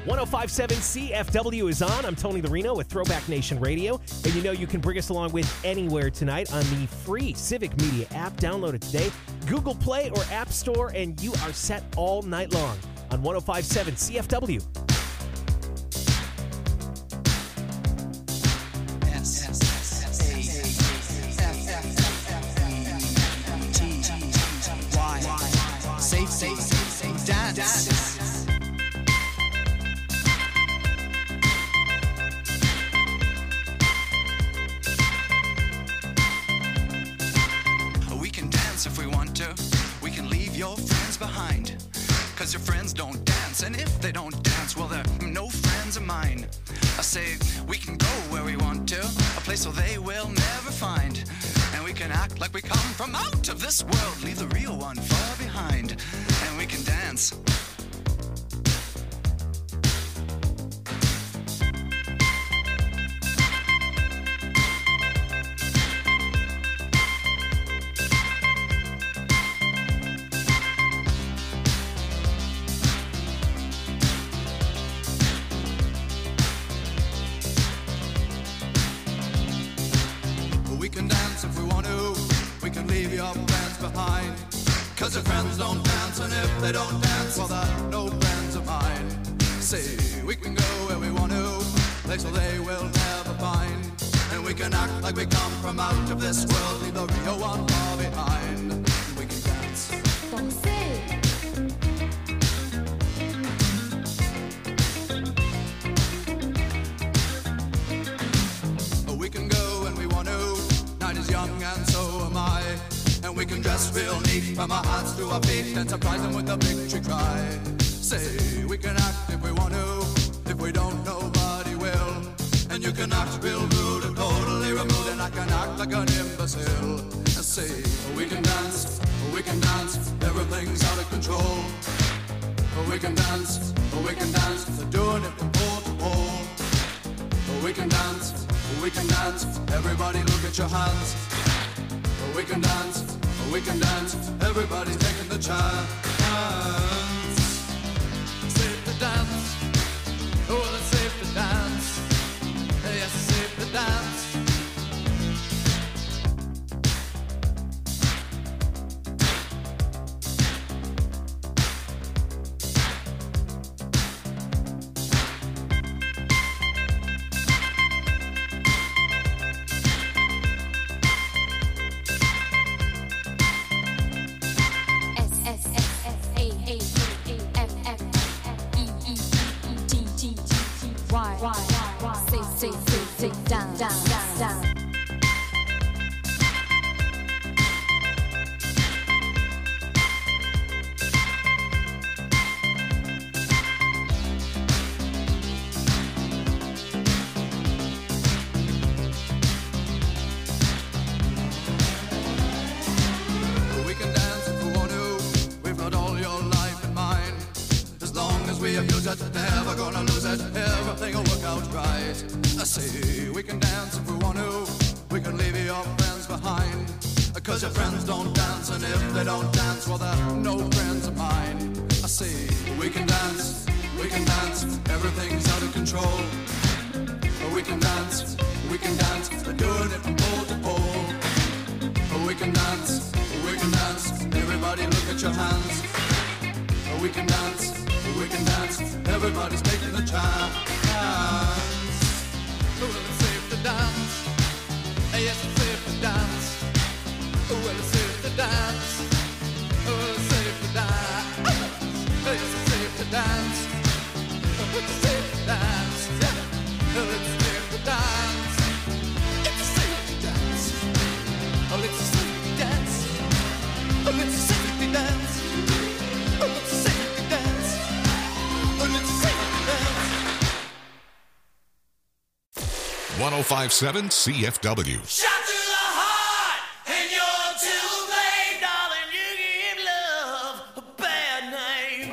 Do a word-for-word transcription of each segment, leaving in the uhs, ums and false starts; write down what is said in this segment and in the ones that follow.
one oh five point seven C F W is on. I'm Tony Larino with Throwback Nation Radio. And you know you can bring us along with anywhere tonight on the free Civic Media app. Download it today. Google Play or App Store, and you are set all night long on one oh five point seven C F W. Safe, safe, safe, safe, dance. We can dance if we want to. We can leave your friends behind. Cause your friends don't dance. And if they don't dance, well, they're no friends of mine. I say we can go where we want to. A place where they will never find. And we can act like we come from out of this world. Leave the real one far behind. And we can dance. We can dance if we want to. We can leave your friends behind. Cause your friends don't dance, and if they don't dance, well, they're no friends of mine. Say, we can go where we want to, place where they will never find. And we can act like we come from out of this world, leave the real one far behind. And we can dance. We can go when we want to. Night is young and so am I. And we can dress real neat from our hands to our feet and surprise them with a victory cry. Say, we can act if we want to. If we don't, nobody will. And you can act real rude and totally removed, and I can act like an imbecile. And say, we can dance, we can dance, everything's out of control. We can dance, we can dance, they're doing it from pole to pole. We can dance, we can dance, everybody look at your hands. We can dance, we can dance, everybody's taking the chance. Safe to dance, oh, it's safe to dance. Yes, it's safe to dance. Never gonna lose it, everything will work out right. I say we can dance if we want to. We can leave your friends behind. Cause your friends don't dance, and if they don't dance, well, they're no friends of mine. I say we can dance, we can dance, everything's out of control. We can dance, we can dance, they're doing it from pole to pole. We can dance, we can dance, everybody look at your hands. We can dance, we can dance, everybody's taking the chance. Well, it's safe to dance. Yes, it's safe to dance. Well, it's safe to dance. Well, it's safe to dance. Yes, it's safe to dance. It's safe to dance. Yeah. Well, it's safe to dance. It's safe to dance. Oh, it's safe to dance. Oh, it's safe to dance. Oh, it's safe to dance. Oh, it's safe to dance. one oh five point seven C F W. Shot to the heart, and you're too late, darling. You give love a bad name.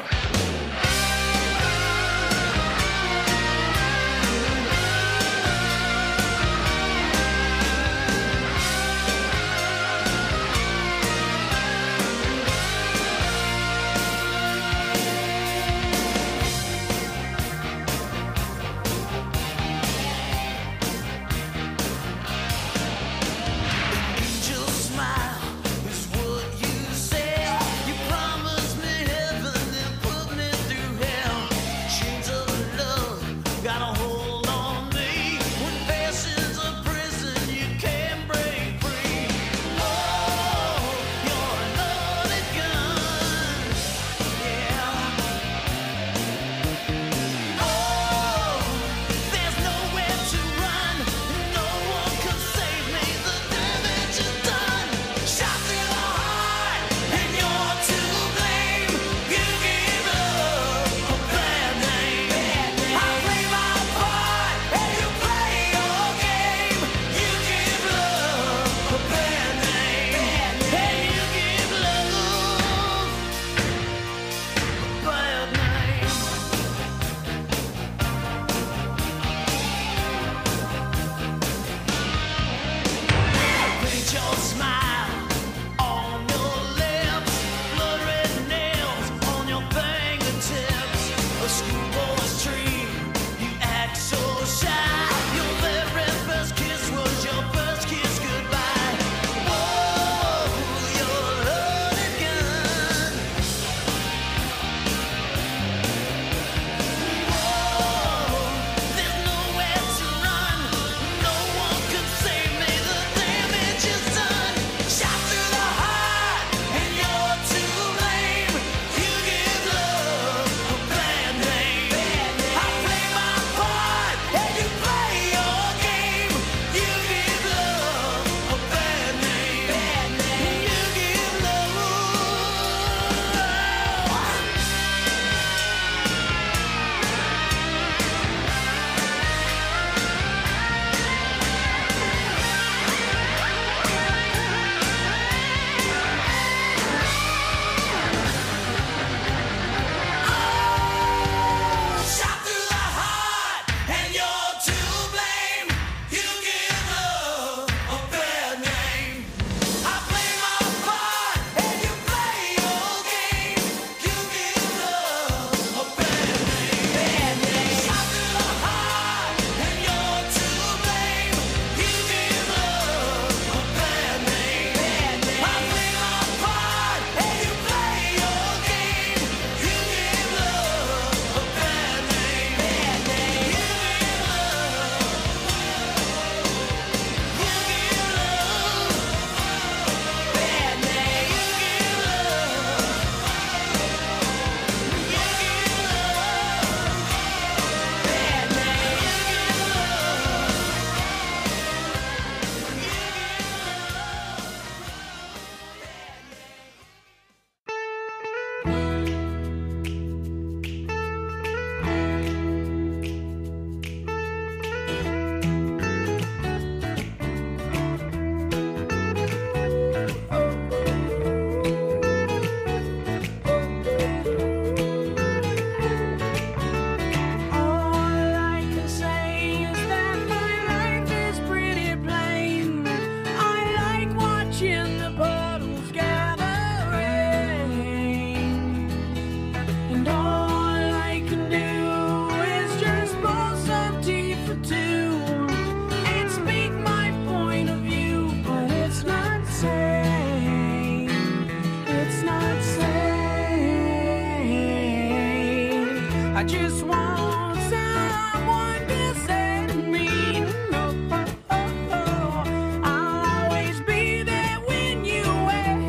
I just want someone to set me. Oh, oh, oh, oh. I'll always be there when you wait.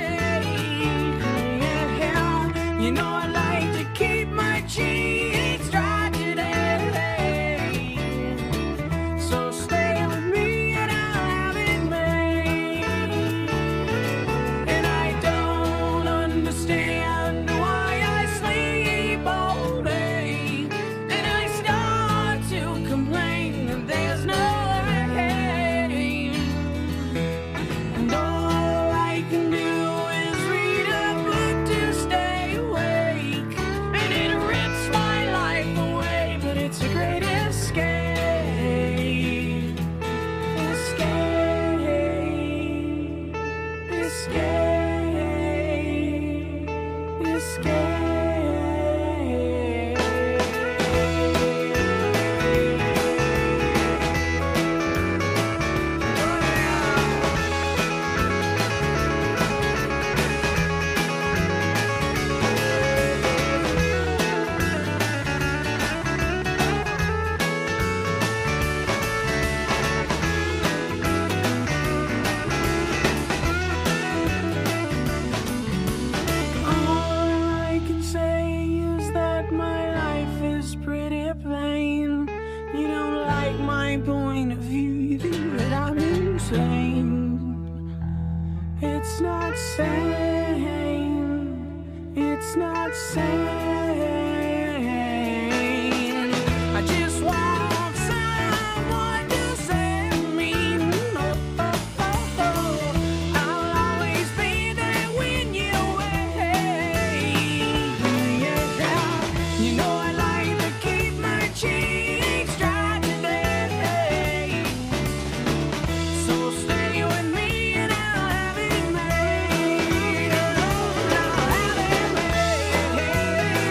Yeah. You know I like to keep my cheeks dry today. So stay with me and I'll have it made. And I don't understand why I sleep all day. And I start to complain that there's no rain. And all I can do is read a book to stay awake. And it rips my life away, but it's a great escape. Escape. Escape. Escape. All I can say is that my life is pretty plain. You don't like my point of view, you think that I'm insane. It's not sane. It's not sane. I just want someone to save me. Oh, oh, oh, oh. I'll always be there when you wait. Yeah. You know I like to keep my cheeks dry today. So stay with me and I'll have it made. I'll have it made.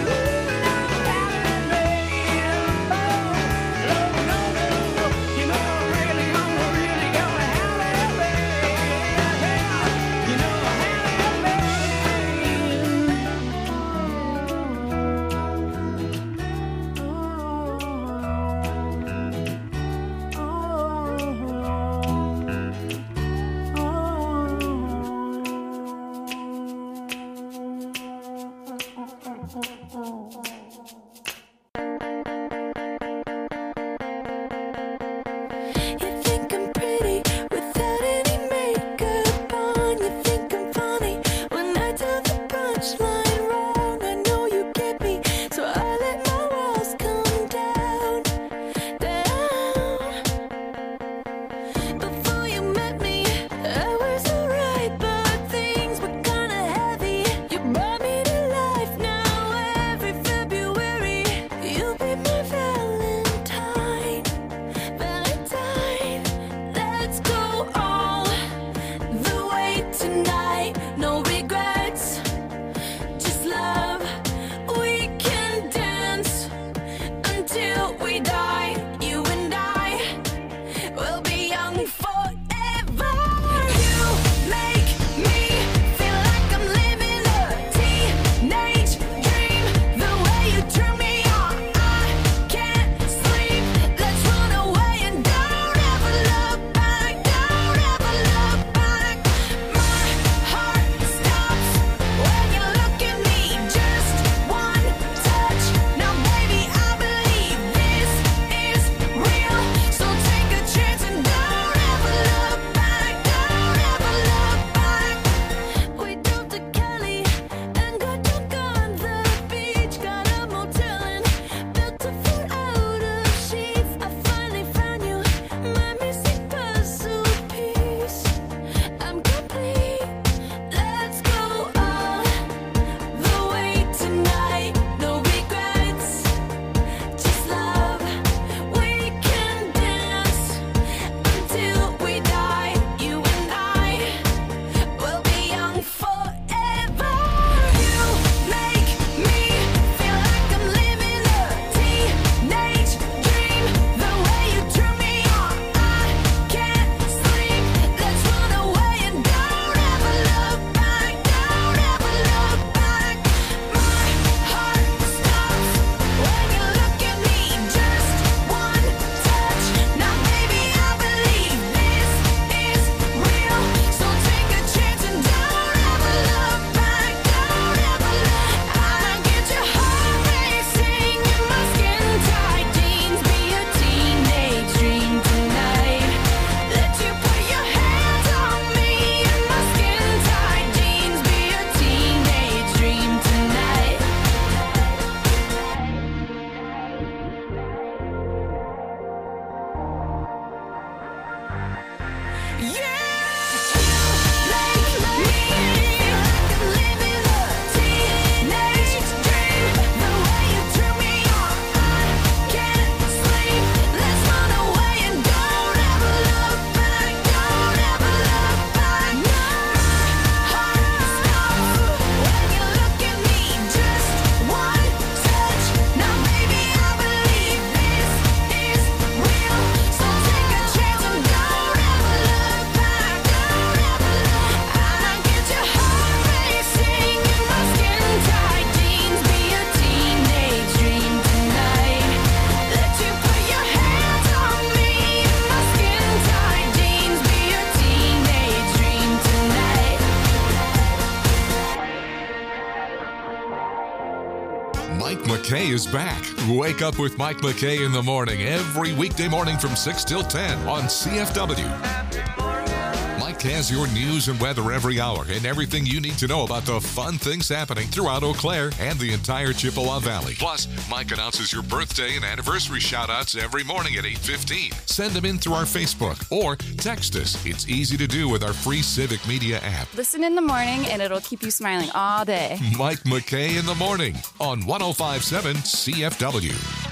McKay is back. Wake up with Mike McKay in the morning every weekday morning from six till ten on C F W. Mike has your news and weather every hour and everything you need to know about the fun things happening throughout Eau Claire and the entire Chippewa Valley. Plus, Mike announces your birthday and anniversary shout-outs every morning at eight fifteen. Send them in through our Facebook or text us. It's easy to do with our free Civic Media app. Listen in the morning and it'll keep you smiling all day. Mike McKay in the morning on one oh five point seven C F W.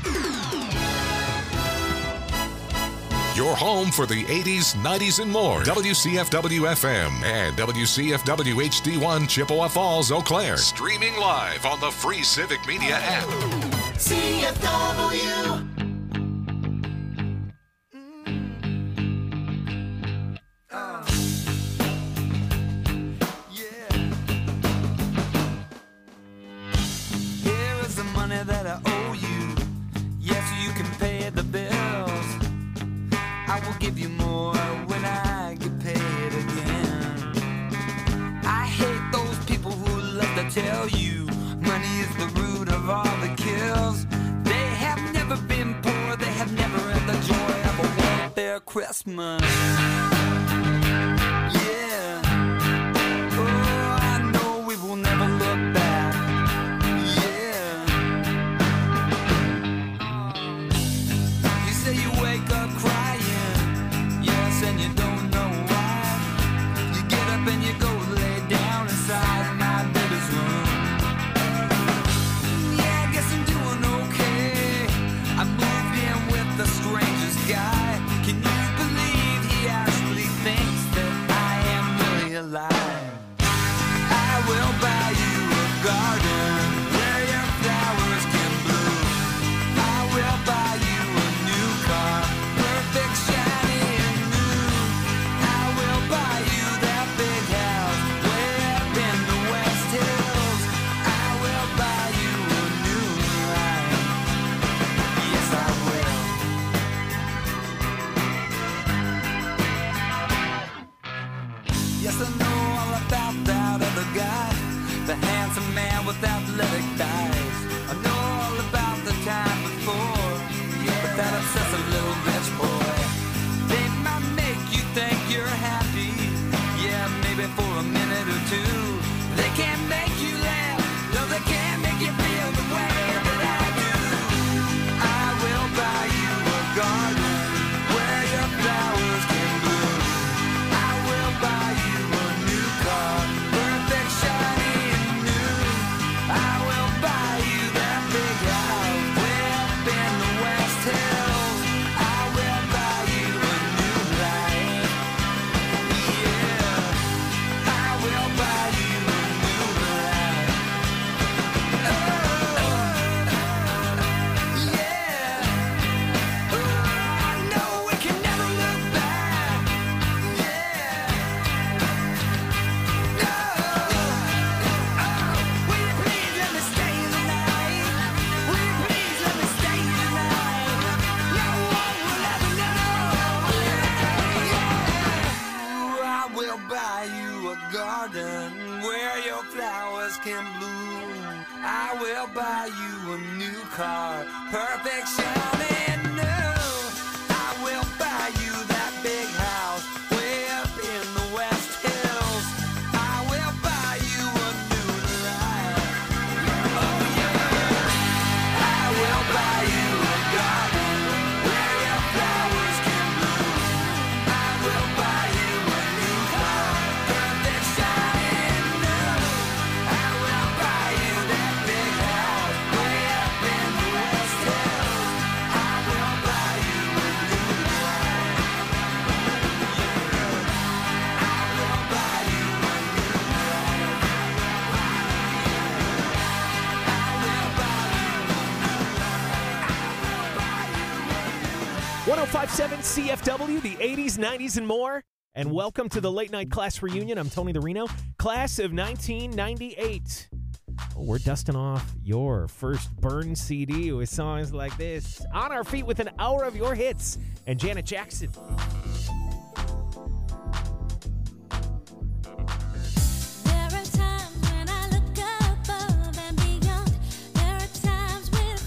Your home for the eighties, nineties, and more. W C F W F M and W C F W H D one Chippewa Falls, Eau Claire. Streaming live on the free Civic Media app. C F W. Here is the money that I owe you. Yes, you can pay the bills. I will give you more when I get paid again. I hate those people who love to tell you money is the root of all the kills. They have never been poor, they have never had the joy of a welfare Christmas. Yeah. Oh, I know we will never look back. Yeah. You say you wake up crying. Yes, and you don't know why. You get up and you go lay down inside my baby's room. Yeah, I guess I'm doing okay. I moved in with the strangest guy. Can you believe he actually thinks that I am really alive? I will buy you a garden where your flowers can bloom. I will buy you a new car, perfect, shiny and new. I will buy you that big house way up in the West Hills. I will buy you a new life. Yes, I will. Yes, I know all about that other guy, the handsome man with athletic thighs. I know all about the time before, but that obsessive little bitch boy. They might make you think you're happy, yeah, maybe for a minute or two. They can't make you laugh, no, they can't make you feel the way that I do. I will buy you a garden where your flowers can bloom. I will buy you a new car, perfect, shiny and new. I will buy you that big house way up in the West Hills. I will buy you a new life. Yeah, I will buy you a new life. Oh, yeah. Oh, I know we can never look back. Yeah. No. Oh, will you please let me stay the night? Will you please let me stay the night? No one will ever know. Yeah. I will buy you a garden where your flowers can bloom. I will buy you a new car, perfect, shiny and new. I will buy you that big house way up in the West Hills. I will buy you a new life. Oh yeah. I will buy you a garden where your flowers can bloom. I will buy you a new car, perfect, shiny and new. I will buy you that big house way up in the West Hills. I will buy you a new life. Yeah. I will buy you a new life. I will buy you. one oh five point seven C F W, the eighties, nineties, and more. And welcome to the Late Night Class Reunion. I'm Tony the Reno, class of nineteen ninety-eight. Oh, we're dusting off your first Burn C D with songs like this. On our feet with an hour of your hits and Janet Jackson. There are times when I look above and beyond. There are times when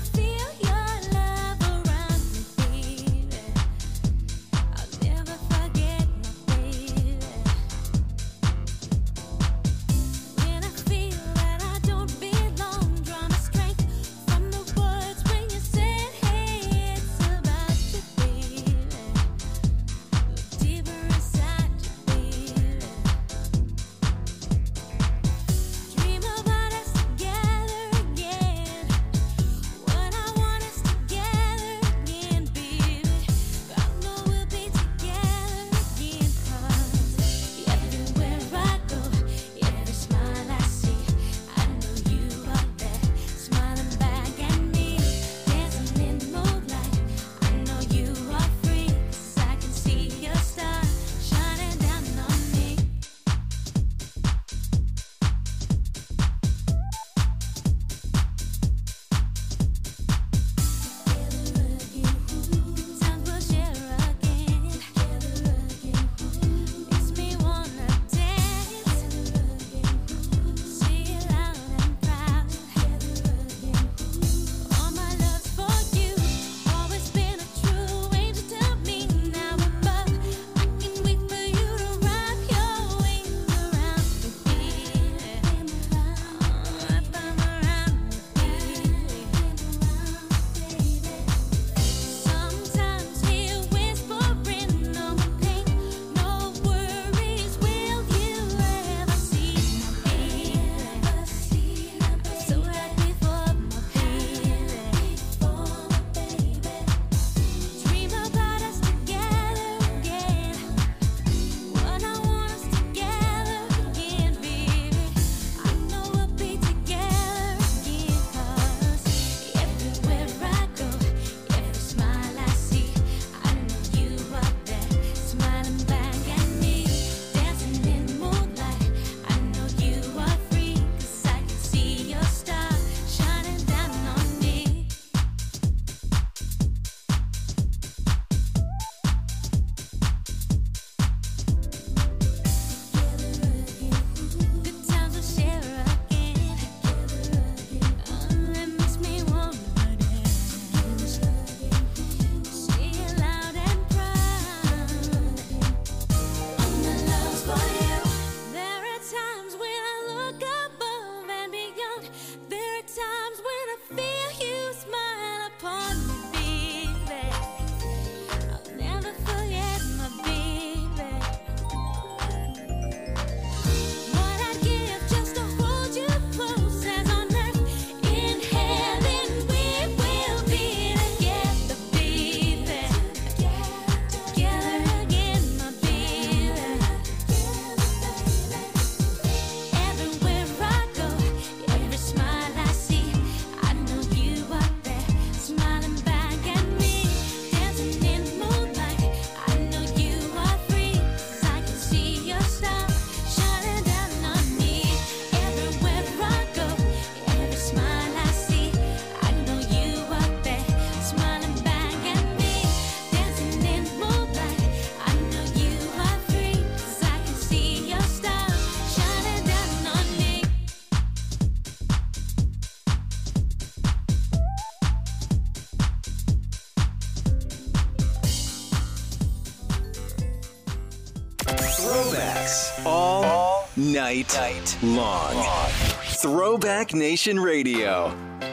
hits all, all night, night long. long. Throwback Nation Radio.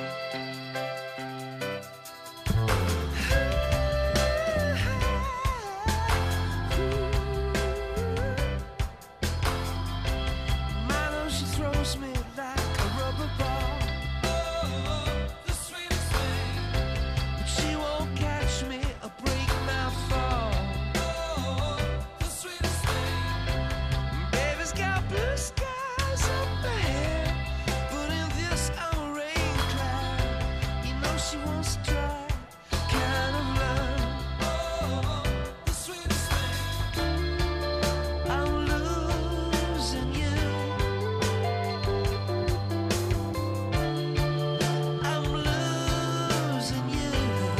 Milo, she throws me like a rubber ball. Oh, the sweetest thing. But she won't catch me or break my fall. Oh, the sweetest thing. Baby's got blue skies up ahead, but in this I'm a rain cloud. You know she wants to try kind of love. Oh, the sweetest thing. I'm losing you. I'm losing you.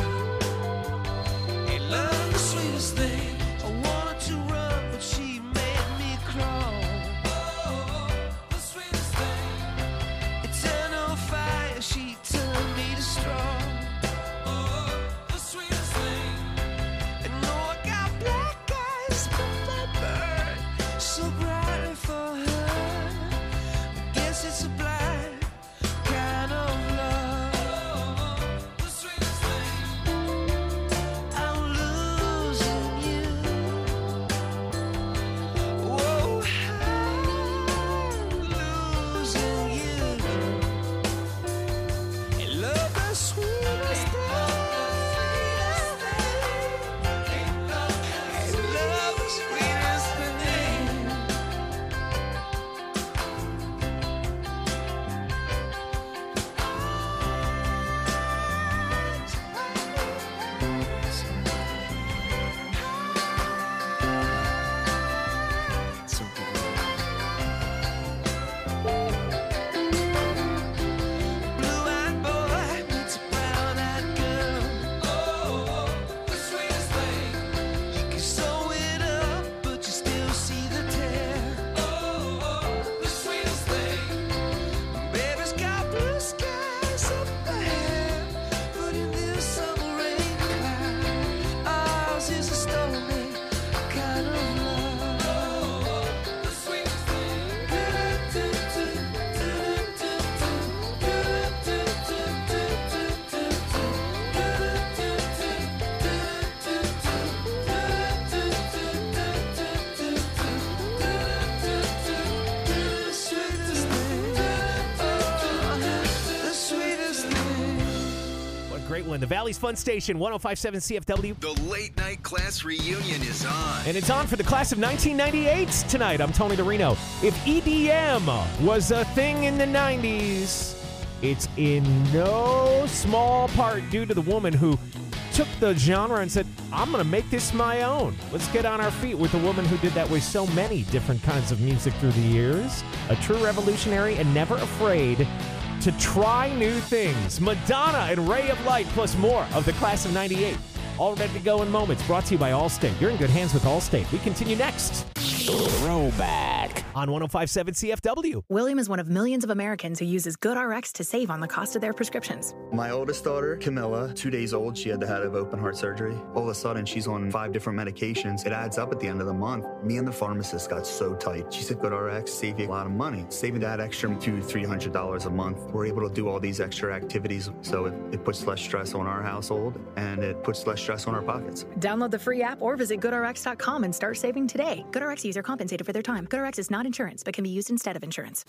Hey, love, the sweetest thing. I wanted to run, but she made me crawl. Oh, the sweetest thing. Eternal fire, she turned me to straw. Oh, the sweetest thing. And know I got black eyes, but my burn so bright for her. I guess it's a blind kind of love. The sweetest thing. I'm losing you. Whoa, I'm losing you. And love, the sweetest thing. And love, the sweetest thing. Blue-eyed boy meets a brown-eyed girl. Oh, the sweetest thing. You can sew it up, but you still see the tear. Oh, the sweetest thing. Baby's got blue skies up ahead, but in this summer rain cloud, ours is a stormy kind of love. Oh, the sweetest the sweetest thing. What a great one. The Valley's Fun Station, one oh five point seven C F W. The late night class reunion is on. And it's on for the class of nineteen ninety-eight tonight. I'm Tony the Reno. If E D M was a thing in the nineties, it's in no small part due to the woman who took the genre and said, I'm going to make this my own. Let's get on our feet with the woman who did that with so many different kinds of music through the years. A true revolutionary and never afraid to try new things. Madonna and Ray of Light, plus more of the class of ninety-eight. All ready to go in moments. Brought to you by Allstate. You're in good hands with Allstate. We continue next. Throwback on one oh five point seven C F W. William is one of millions of Americans who uses GoodRx to save on the cost of their prescriptions. My oldest daughter, Camilla, two days old, she had to have open heart surgery. All of a sudden, she's on five different medications. It adds up at the end of the month. Me and the pharmacist got so tight. She said, GoodRx save you a lot of money. Saving that extra two, three hundred dollars a month. We're able to do all these extra activities, so it, it puts less stress on our household and it puts less stress on our pockets. Download the free app or visit good R X dot com and start saving today. GoodRx user compensated for their time. GoodRx is not insurance, but can be used instead of insurance.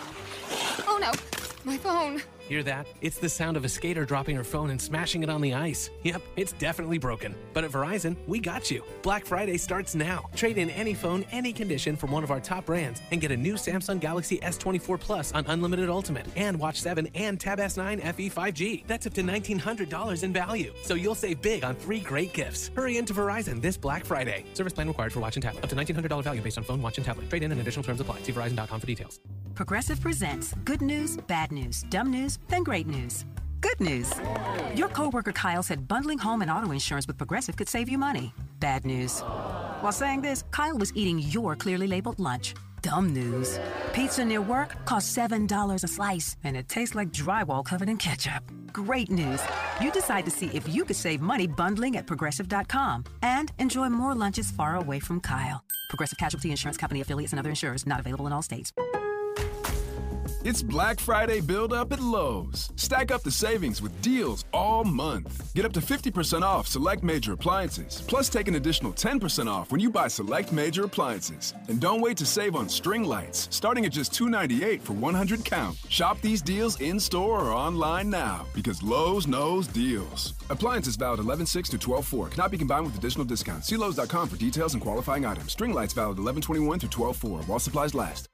Oh no, my phone. Hear that? It's the sound of a skater dropping her phone and smashing it on the ice. Yep, it's definitely broken. But at Verizon, we got you. Black Friday starts now. Trade in any phone, any condition from one of our top brands and get a new Samsung Galaxy S twenty-four Plus on Unlimited Ultimate and Watch seven and Tab S nine F E five G. That's up to nineteen hundred dollars in value. So you'll save big on three great gifts. Hurry into Verizon this Black Friday. Service plan required for watch and tablet. Up to nineteen hundred dollars value based on phone, watch, and tablet. Trade in and additional terms apply. See Verizon dot com for details. Progressive presents good news, bad news, dumb news, then great news. Good news. Your coworker Kyle said bundling home and auto insurance with Progressive could save you money. Bad news. While saying this, Kyle was eating your clearly labeled lunch. Dumb news. Pizza near work costs seven dollars a slice, and it tastes like drywall covered in ketchup. Great news. You decide to see if you could save money bundling at Progressive dot com and enjoy more lunches far away from Kyle. Progressive Casualty Insurance Company affiliates and other insurers not available in all states. It's Black Friday build-up at Lowe's. Stack up the savings with deals all month. Get up to fifty percent off select major appliances, plus take an additional ten percent off when you buy select major appliances. And don't wait to save on string lights, starting at just two ninety-eight for one hundred count. Shop these deals in-store or online now, because Lowe's knows deals. Appliances valid eleven six to twelve four. Cannot be combined with additional discounts. See Lowe's dot com for details and qualifying items. String lights valid eleven twenty-one through twelve four while supplies last.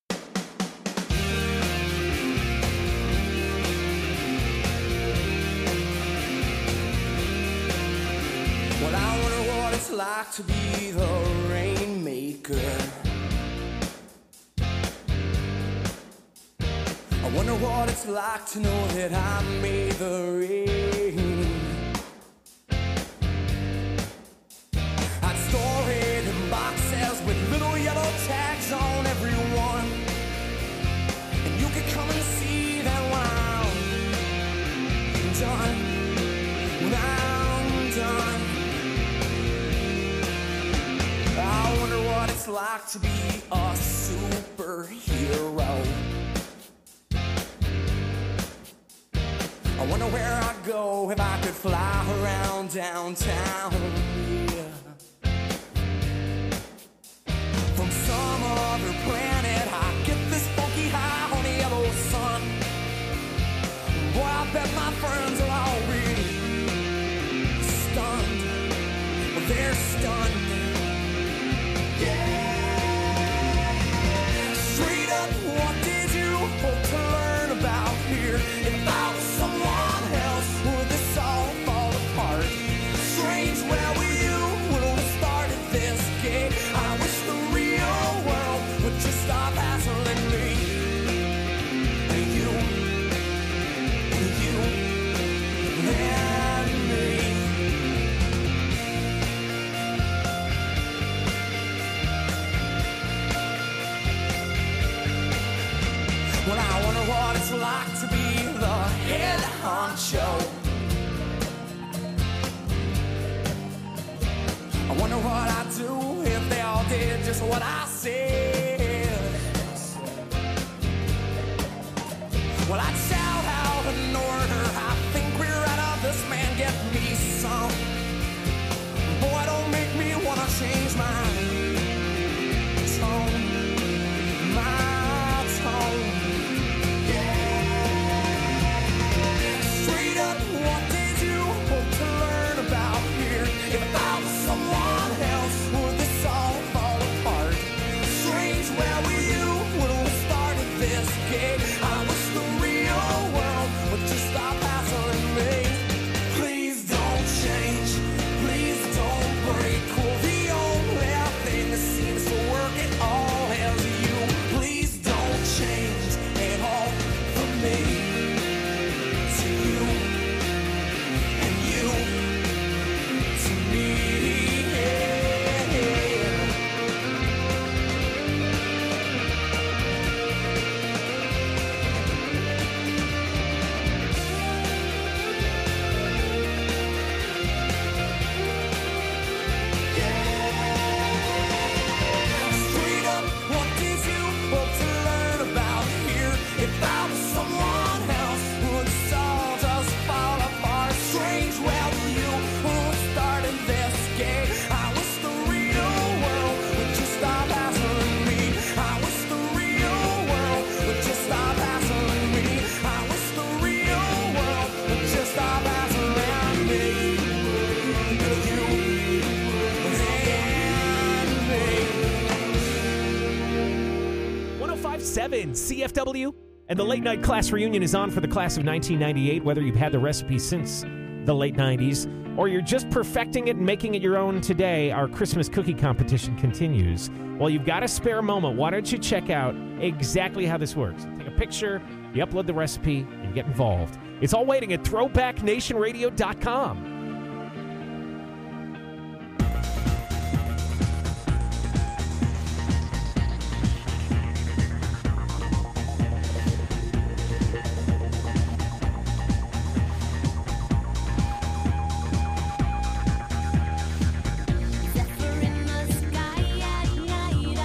Well, I wonder what it's like to be the rainmaker. I wonder what it's like to know that I made the rain. I'd store it in boxes with little yellow tags on every one, and you could come and see that when I'm done, when I'm done. I wonder what it's like to be a superhero. I wonder where I'd go if I could fly around downtown. Yeah. From some other planet, I get this funky high on the yellow sun. Boy, I bet my friends are already stunned. They're stunned. Straight up, what did you hope to learn about here? If I was someone else, would this all fall apart? Strange, where were you when we started this game? I wish the real world would just stop hassling me. And you, and you, and me. Well, I wonder what it's like to be the head honcho. I wonder what I'd do if they all did just what I said. Well, I'd shout out an order. I think we're out of this, man. Get me some. Boy, don't make me wanna change my tone. My tone. Straight up, what did you hope to learn about here? If I was someone else, would this all fall apart? Strange, where were you when we started this game? I wish the real world would just stop hassling me. Please don't change, please don't break. Well, the only thing that seems to work at all is you. Please don't change at all for me. seven C F W, and the late night class reunion is on for the class of nineteen ninety-eight. Whether you've had the recipe since the late nineties or you're just perfecting it and making it your own today, our Christmas cookie competition continues. Well, you've got a spare moment. Why don't you check out exactly how this works? Take a picture, you upload the recipe, and you get involved. It's all waiting at throwback nation radio dot com. Zephyr in the sky,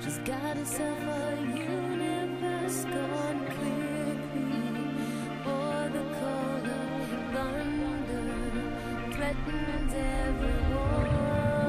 She's got herself a universe gone quickly, for the call of thunder threatens everyone.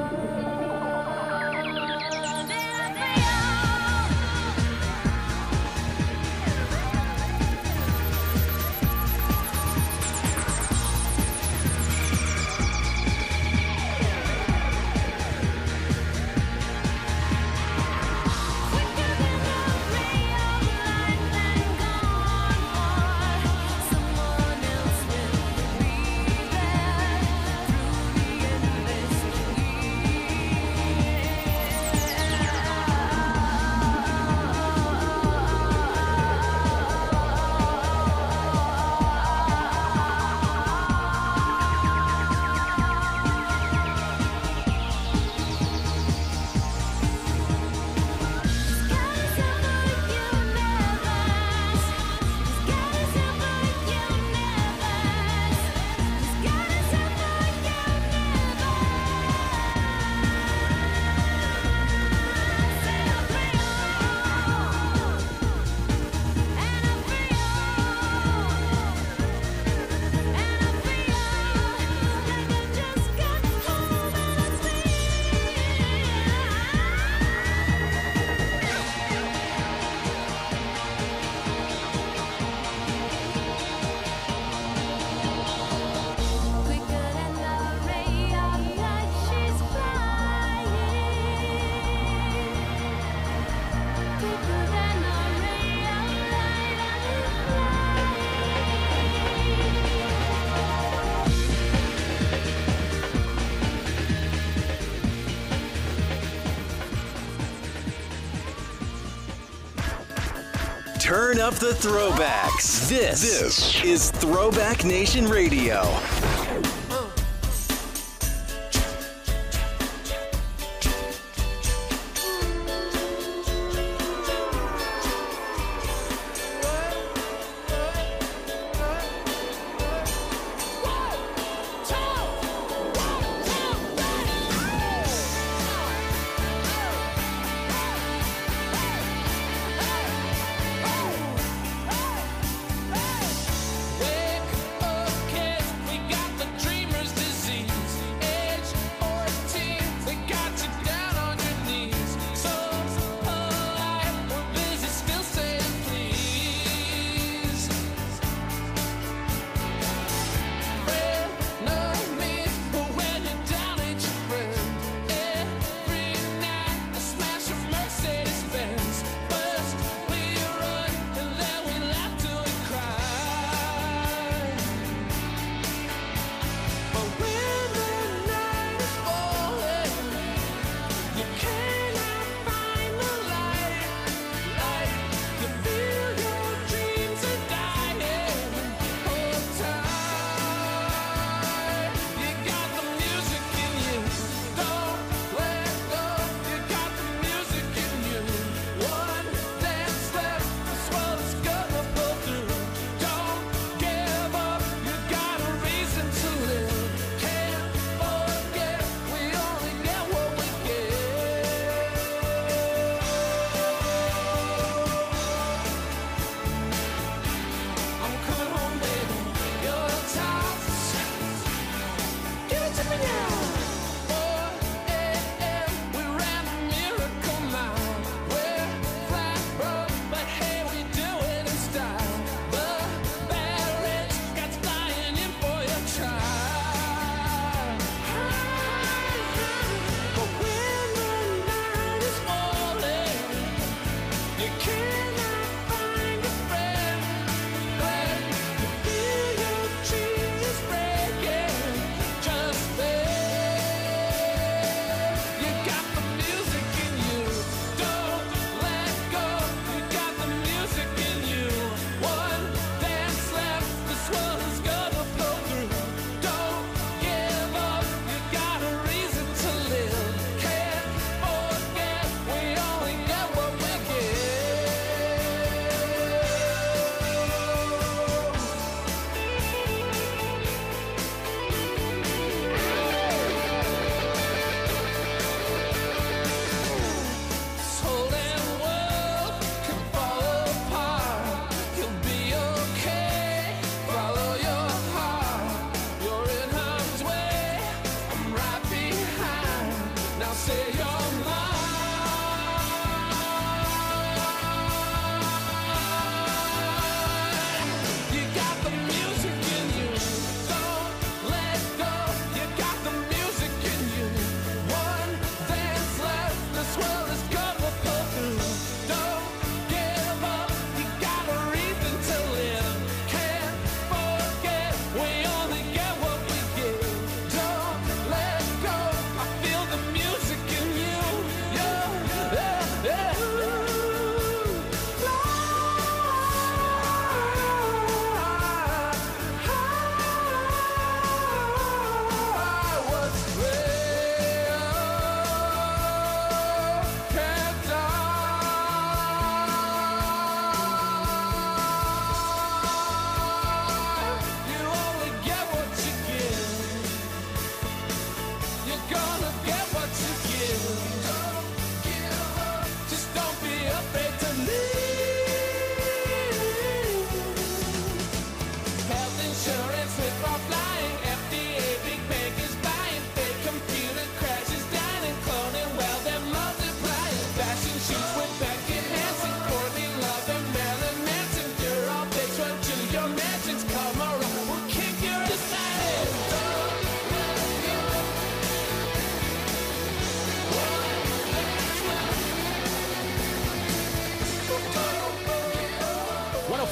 Turn up the throwbacks. This, this is Throwback Nation Radio. Wake up, kids, we got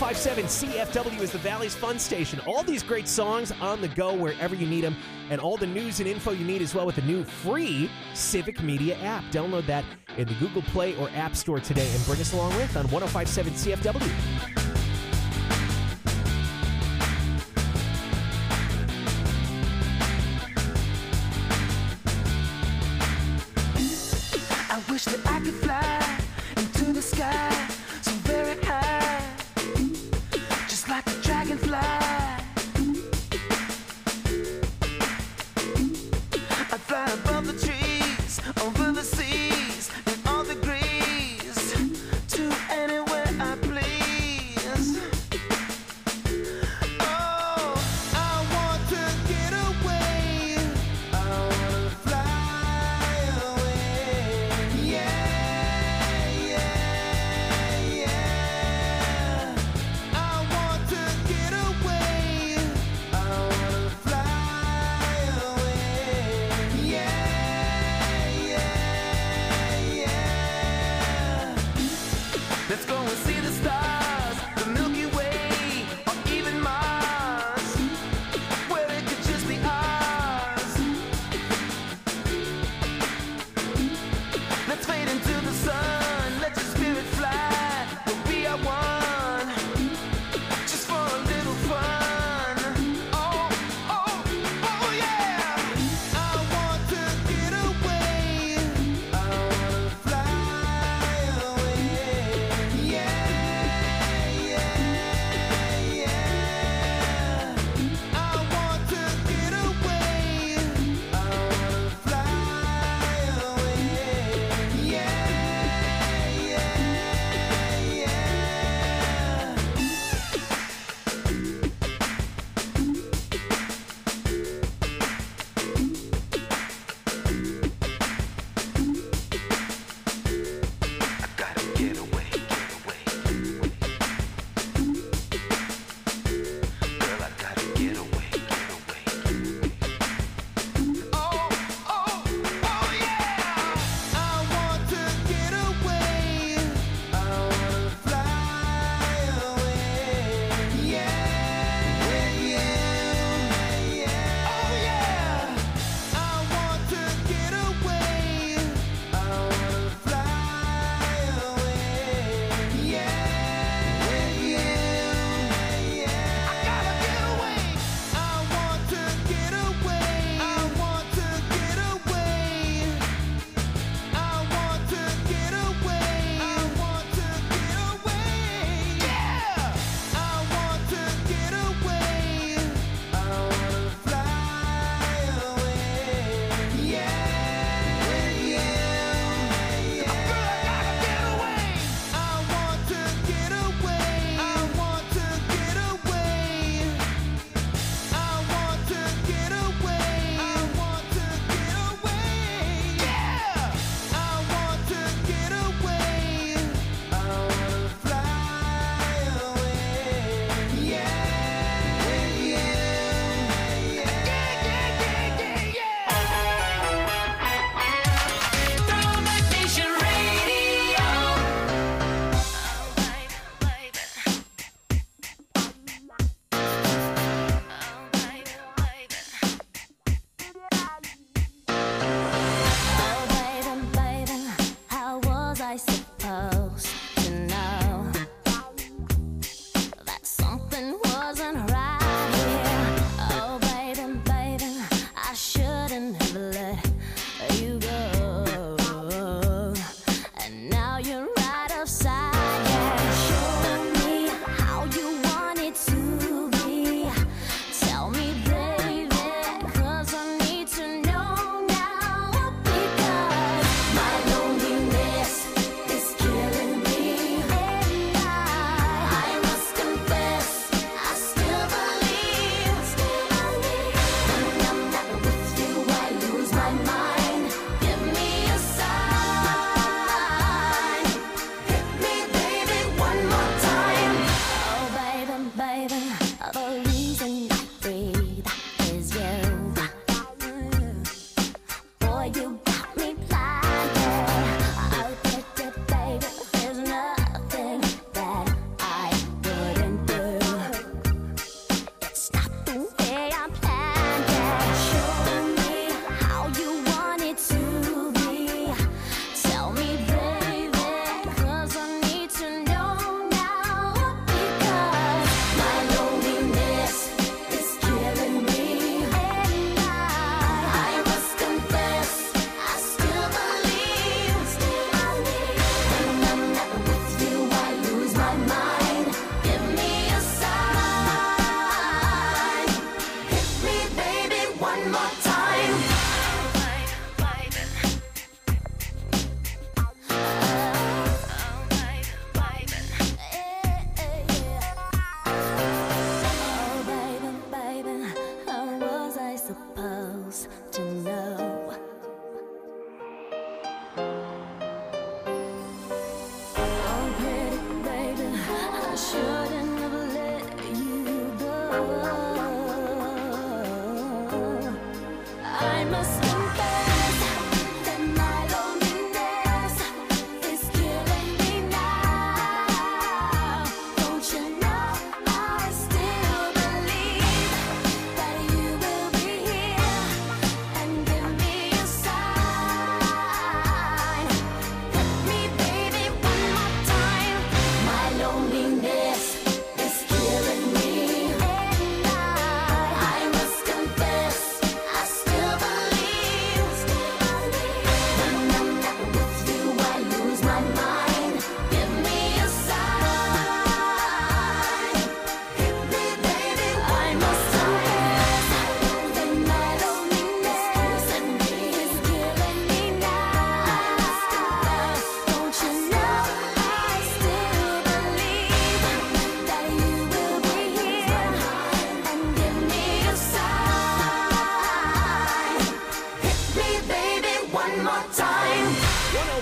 five point seven C F W is the Valley's fun station. All these great songs on the go wherever you need them, and all the news and info you need as well with the new free Civic Media app. Download that in the Google Play or App Store today and bring us along with on one oh five point seven C F W. I wish that I could fly into the sky so very high, just like a dragonfly. I'd fly above the trees, over the seas, in all degrees, to anywhere I please. Oh, I want to get away. I wanna fly away. Yeah, yeah.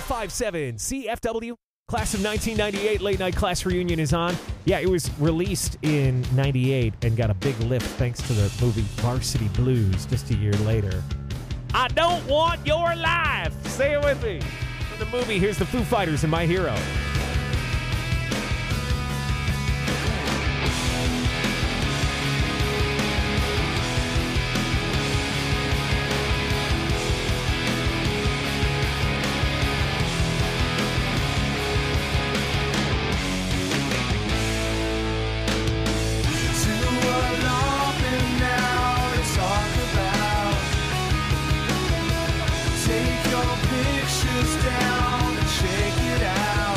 five seven C F W. Class of nineteen ninety-eight Late Night Class Reunion is on. Yeah, it was released in ninety-eight and got a big lift thanks to the movie Varsity Blues just a year later. I don't want your life. Say it with me. For the movie, here's the Foo Fighters and My Hero. Down and shake it out.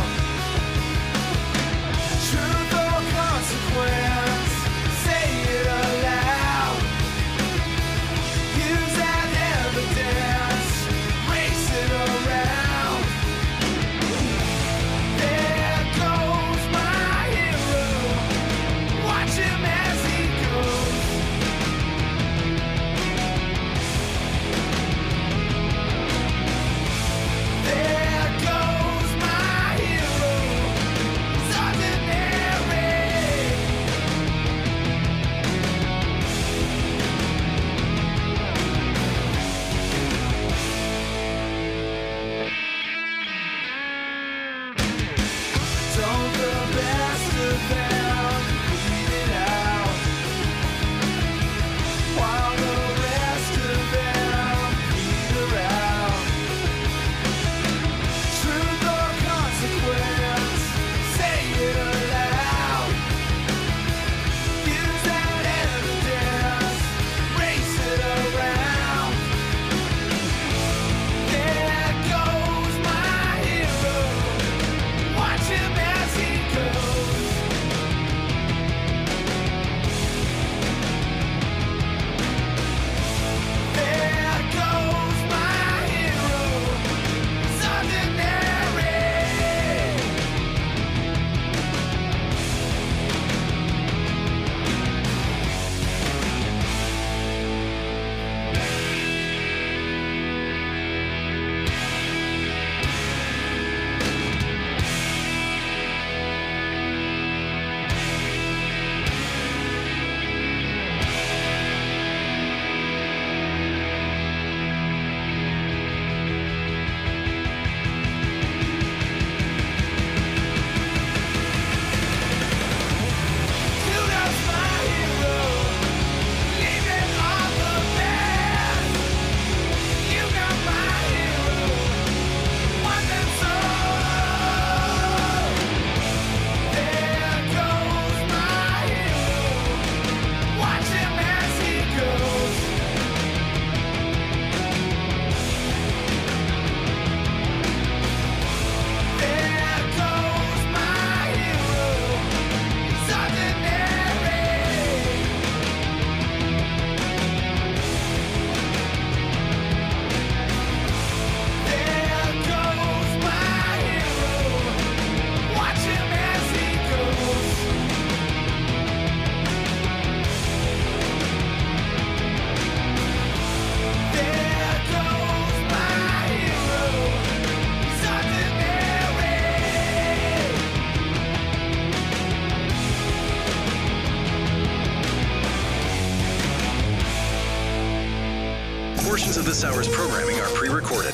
Portions of this hour's programming are pre-recorded.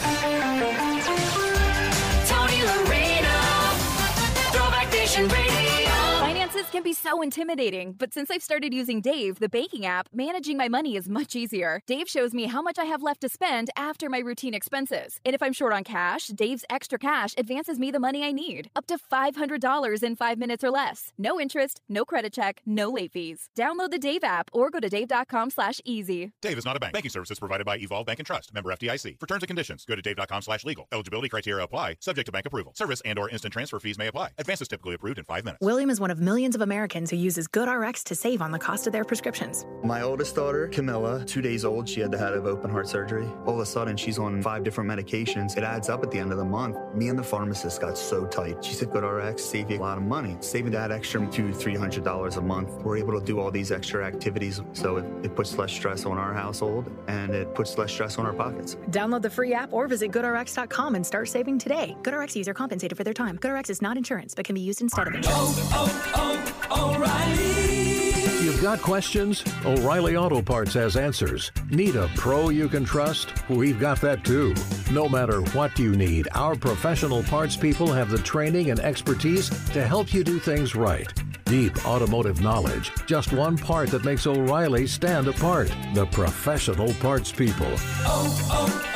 Tony Lorena, Throwback Nation Radio. Finances can be so intimidating, but since I've started using Dave, the banking app, managing my money is much easier. Dave shows me how much I have left to spend after my routine expenses. And if I'm short on cash, Dave's Extra Cash advances me the money I need, up to five hundred dollars in five minutes or less. No interest, no credit check, no late fees. Download the Dave app or go to dave.com slash easy. Dave is not a bank. Banking services provided by Evolve Bank and Trust. Member F D I C. For terms and conditions, go to dave.com slash legal. Eligibility criteria apply. Subject to bank approval. Service and or instant transfer fees may apply. Advances typically approved in five minutes. William is one of millions of of Americans who uses GoodRx to save on the cost of their prescriptions. My oldest daughter, Camilla, two days old, she had to have open heart surgery. All of a sudden, she's on five different medications. It adds up at the end of the month. Me and the pharmacist got so tight. She said, GoodRx, save you a lot of money. Saving that extra two, three hundred dollars a month. We're able to do all these extra activities, so it, it puts less stress on our household and it puts less stress on our pockets. Download the free app or visit good R X dot com and start saving today. GoodRx user compensated for their time. GoodRx is not insurance, but can be used instead of insurance. Oh, oh, O'Reilly. You've got questions? O'Reilly Auto Parts has answers. Need a pro you can trust? We've got that too. No matter what you need, our professional parts people have the training and expertise to help you do things right. Deep automotive knowledge. Just one part that makes O'Reilly stand apart. The professional parts people. Oh,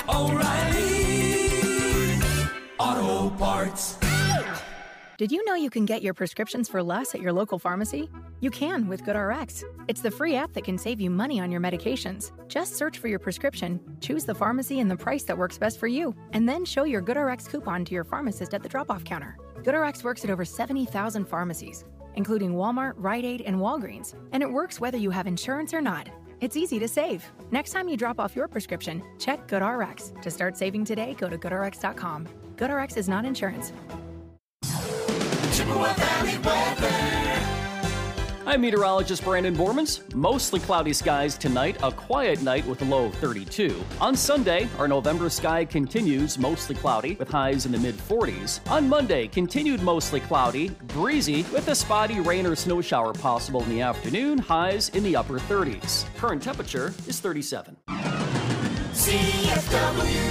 oh, oh, O'Reilly Auto Parts. Did you know you can get your prescriptions for less at your local pharmacy? You can with GoodRx. It's the free app that can save you money on your medications. Just search for your prescription, choose the pharmacy and the price that works best for you, and then show your GoodRx coupon to your pharmacist at the drop-off counter. GoodRx works at over seventy thousand pharmacies, including Walmart, Rite Aid, and Walgreens, and it works whether you have insurance or not. It's easy to save. Next time you drop off your prescription, check GoodRx. To start saving today, go to good R X dot com. GoodRx is not insurance. Chippewa Valley weather. I'm meteorologist Brandon Bormans. Mostly cloudy skies tonight, a quiet night with a low of thirty-two. On Sunday, our November sky continues mostly cloudy with highs in the mid forties. On Monday, continued mostly cloudy, breezy with a spotty rain or snow shower possible in the afternoon, highs in the upper thirties. Current temperature is thirty-seven. C F W.